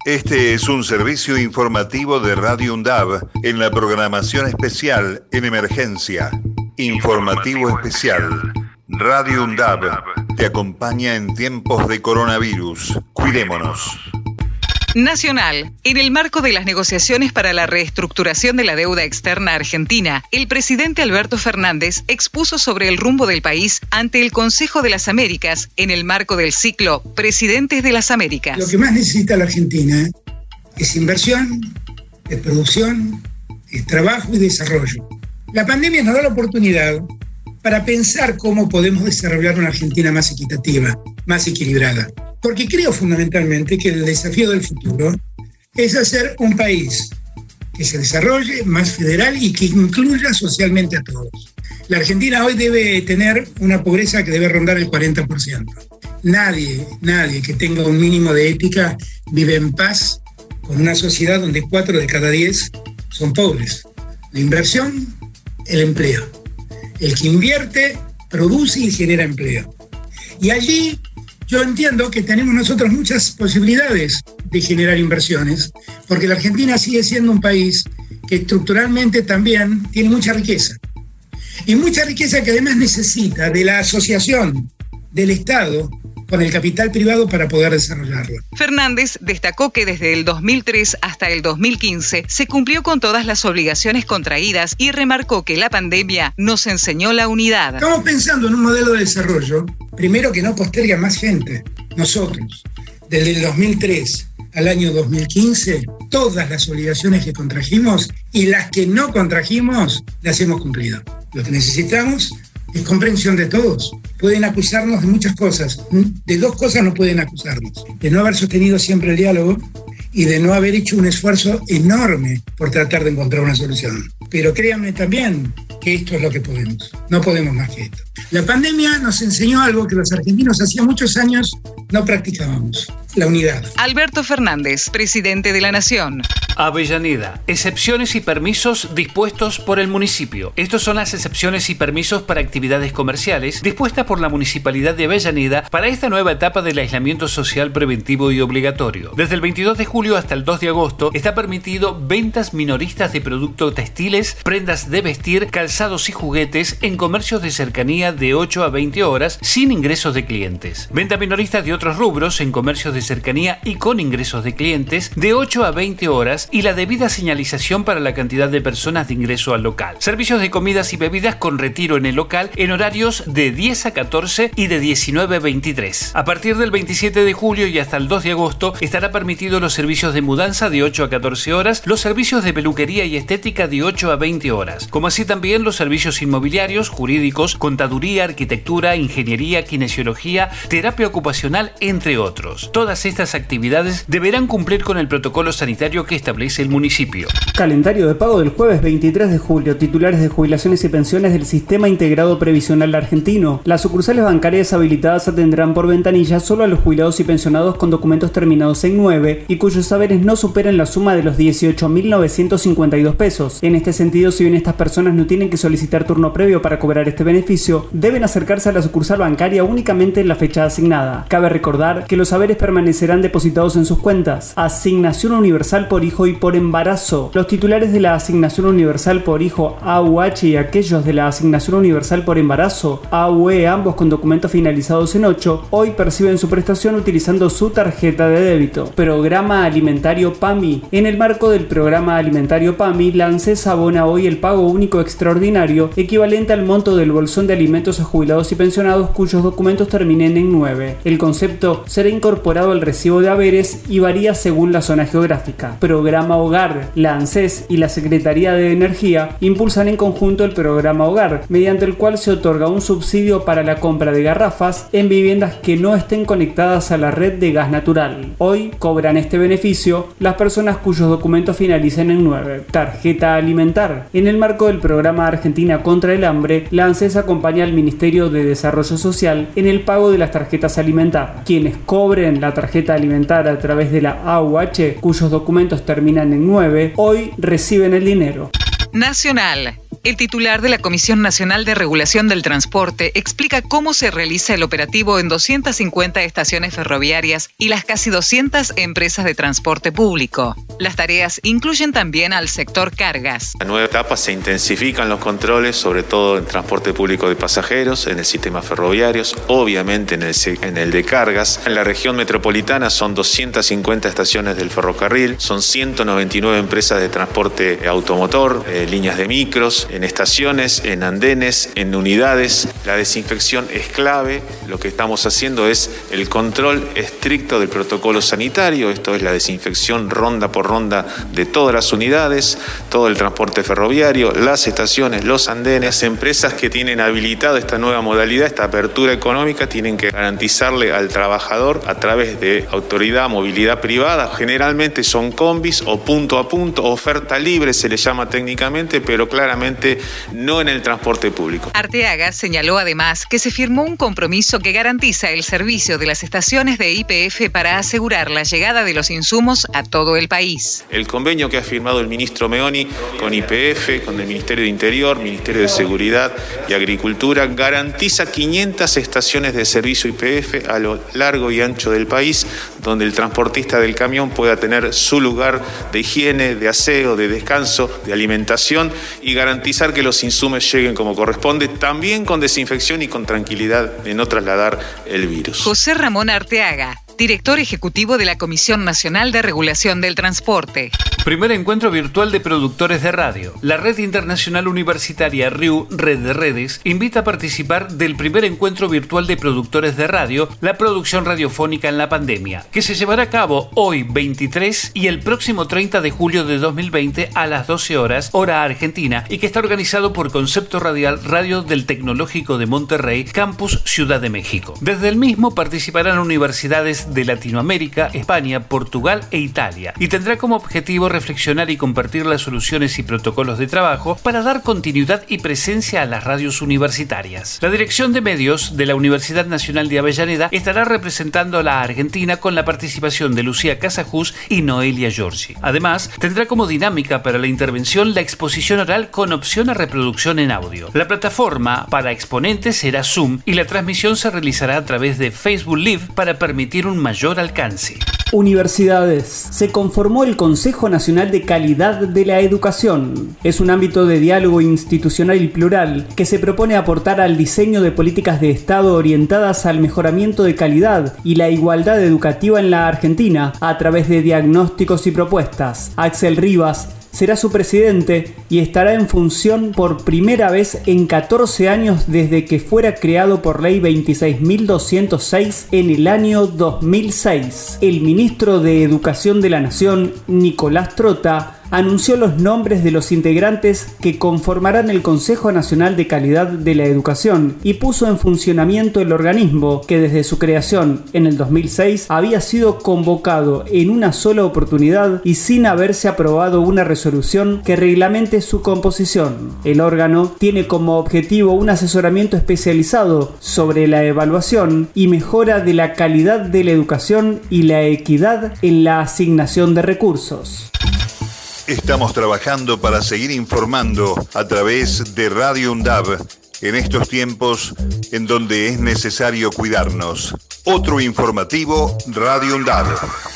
Este es un servicio informativo de Radio UNDAB en la programación especial en emergencia. Informativo especial. Radio UNDAB te acompaña en tiempos de coronavirus. Cuidémonos. Nacional. En el marco de las negociaciones para la reestructuración de la deuda externa argentina, el presidente Alberto Fernández expuso sobre el rumbo del país ante el Consejo de las Américas en el marco del ciclo Presidentes de las Américas. Lo que más necesita la Argentina es inversión, es producción, es trabajo y desarrollo. La pandemia nos da la oportunidad para pensar cómo podemos desarrollar una Argentina más equitativa, más equilibrada. Porque creo fundamentalmente que el desafío del futuro es hacer un país que se desarrolle más federal y que incluya socialmente a todos. La Argentina hoy debe tener una pobreza que debe rondar el 40%. Nadie que tenga un mínimo de ética vive en paz con una sociedad donde 4 de cada 10 son pobres. La inversión, el empleo. El que invierte, produce y genera empleo. Y allí yo entiendo que tenemos nosotros muchas posibilidades de generar inversiones, porque la Argentina sigue siendo un país que estructuralmente también tiene mucha riqueza. Y mucha riqueza que además necesita de la asociación del Estado con el capital privado para poder desarrollarlo. Fernández destacó que desde el 2003 hasta el 2015 se cumplió con todas las obligaciones contraídas y remarcó que la pandemia nos enseñó la unidad. Estamos pensando en un modelo de desarrollo, primero que no postergue a más gente. Nosotros, desde el 2003 al año 2015, todas las obligaciones que contrajimos y las que no contrajimos, las hemos cumplido. Lo que necesitamos es comprensión de todos. Pueden acusarnos de muchas cosas. De 2 cosas no pueden acusarnos: de no haber sostenido siempre el diálogo y de no haber hecho un esfuerzo enorme por tratar de encontrar una solución. Pero créanme también que esto es lo que podemos. No podemos más que esto. La pandemia nos enseñó algo que los argentinos hacía muchos años no practicábamos: la unidad. Alberto Fernández, presidente de la Nación. Avellaneda. Excepciones y permisos dispuestos por el municipio. Estos son las excepciones y permisos para actividades comerciales dispuestas por la Municipalidad de Avellaneda para esta nueva etapa del aislamiento social preventivo y obligatorio. Desde el 22 de julio hasta el 2 de agosto está permitido ventas minoristas de productos textiles, prendas de vestir, calzados y juguetes en comercios de cercanía de 8 a 20 horas sin ingresos de clientes. Venta minorista de otros rubros en comercios de cercanía y con ingresos de clientes de 8 a 20 horas y la debida señalización para la cantidad de personas de ingreso al local. Servicios de comidas y bebidas con retiro en el local en horarios de 10 a 14 y de 19 a 23. A partir del 27 de julio y hasta el 2 de agosto estará permitido los servicios de mudanza de 8 a 14 horas, los servicios de peluquería y estética de 8 a 20 horas, como así también los servicios inmobiliarios, jurídicos, contaduría, arquitectura, ingeniería, kinesiología, terapia ocupacional, entre otros. Todas estas actividades deberán cumplir con el protocolo sanitario que establece el municipio. Calendario de pago del jueves 23 de julio. Titulares de jubilaciones y pensiones del Sistema Integrado Previsional Argentino. Las sucursales bancarias habilitadas atenderán por ventanilla solo a los jubilados y pensionados con documentos terminados en 9 y cuyos saberes no superen la suma de los 18.952 pesos. En este sentido, si bien estas personas no tienen que solicitar turno previo para cobrar este beneficio, deben acercarse a la sucursal bancaria únicamente en la fecha asignada. Cabe recordar que los saberes permanecerán depositados en sus cuentas. Asignación universal por hijo y por embarazo. Los titulares de la asignación universal por hijo AUH y aquellos de la asignación universal por embarazo AUE, ambos con documentos finalizados en 8, hoy perciben su prestación utilizando su tarjeta de débito. Programa Alimentario PAMI. En el marco del programa alimentario PAMI, la ANSES abona hoy el pago único extraordinario equivalente al monto del bolsón de alimentos a jubilados y pensionados cuyos documentos terminen en 9. El concepto será incorporado al recibo de haberes y varía según la zona geográfica. Programa Hogar. La ANSES y la Secretaría de Energía impulsan en conjunto el programa Hogar, mediante el cual se otorga un subsidio para la compra de garrafas en viviendas que no estén conectadas a la red de gas natural. Hoy cobran este beneficio las personas cuyos documentos finalicen en 9. Tarjeta alimentar. En el marco del programa Argentina contra el hambre, la ANSES acompaña al Ministerio de Desarrollo Social en el pago de las tarjetas alimentar. Quienes cobren la tarjeta alimentar a través de la AUH, cuyos documentos terminan en 9, hoy reciben el dinero. Nacional. El titular de la Comisión Nacional de Regulación del Transporte explica cómo se realiza el operativo en 250 estaciones ferroviarias y las casi 200 empresas de transporte público. Las tareas incluyen también al sector cargas. En la nueva etapa se intensifican los controles, sobre todo en transporte público de pasajeros, en el sistema ferroviario, obviamente en el de cargas. En la región metropolitana son 250 estaciones del ferrocarril, son 199 empresas de transporte automotor, líneas de micros, en estaciones, en andenes, en unidades. La desinfección es clave. Lo que estamos haciendo es el control estricto del protocolo sanitario. Esto es la desinfección ronda por ronda de todas las unidades, todo el transporte ferroviario, las estaciones, los andenes. Las empresas que tienen habilitado esta nueva modalidad, esta apertura económica, tienen que garantizarle al trabajador a través de autoridad, movilidad privada. Generalmente son combis o punto a punto, oferta libre se le llama técnicamente, pero claramente no en el transporte público. Arteaga señaló además que se firmó un compromiso que garantiza el servicio de las estaciones de YPF para asegurar la llegada de los insumos a todo el país. El convenio que ha firmado el ministro Meoni con YPF, con el Ministerio de Interior, Ministerio de Seguridad y Agricultura, garantiza 500 estaciones de servicio YPF a lo largo y ancho del país, donde el transportista del camión pueda tener su lugar de higiene, de aseo, de descanso, de alimentación y garantizar que los insumos lleguen como corresponde, también con desinfección y con tranquilidad de no trasladar el virus. José Ramón Arteaga, director ejecutivo de la Comisión Nacional de Regulación del Transporte. Primer encuentro virtual de productores de radio. La Red Internacional Universitaria RIU, Red de Redes, invita a participar del primer encuentro virtual de productores de radio, la producción radiofónica en la pandemia, que se llevará a cabo hoy 23 y el próximo 30 de julio de 2020 a las 12 horas, hora argentina, y que está organizado por Concepto Radial Radio del Tecnológico de Monterrey, Campus Ciudad de México. Desde el mismo participarán universidades de Latinoamérica, España, Portugal e Italia, y tendrá como objetivo reflexionar y compartir las soluciones y protocolos de trabajo para dar continuidad y presencia a las radios universitarias. La Dirección de Medios de la Universidad Nacional de Avellaneda estará representando a la Argentina con la participación de Lucía Casajús y Noelia Giorgi. Además, tendrá como dinámica para la intervención la exposición oral con opción a reproducción en audio. La plataforma para exponentes será Zoom y la transmisión se realizará a través de Facebook Live para permitir un mayor alcance. Universidades. Se conformó el Consejo Nacional de Calidad de la Educación. Es un ámbito de diálogo institucional y plural que se propone aportar al diseño de políticas de Estado orientadas al mejoramiento de calidad y la igualdad educativa en la Argentina a través de diagnósticos y propuestas. Axel Rivas será su presidente y estará en función por primera vez en 14 años desde que fuera creado por ley 26.206 en el año 2006. El ministro de Educación de la Nación, Nicolás Trota, anunció los nombres de los integrantes que conformarán el Consejo Nacional de Calidad de la Educación y puso en funcionamiento el organismo que desde su creación en el 2006 había sido convocado en una sola oportunidad y sin haberse aprobado una resolución que reglamente su composición. El órgano tiene como objetivo un asesoramiento especializado sobre la evaluación y mejora de la calidad de la educación y la equidad en la asignación de recursos. Estamos trabajando para seguir informando a través de Radio UNDAV en estos tiempos en donde es necesario cuidarnos. Otro informativo, Radio UNDAV.